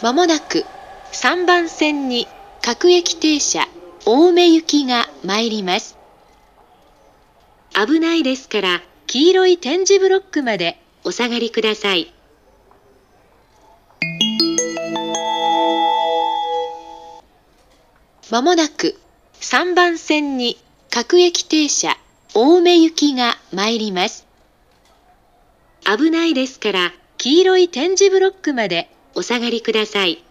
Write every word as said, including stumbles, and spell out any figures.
まもなくさんばん線に各駅停車青梅行きが参ります。危ないですから黄色い点字ブロックまでお下がりください。まもなくさんばん線に各駅停車青梅行きが参ります。危ないですから黄色い点字ブロックまでお下がりください。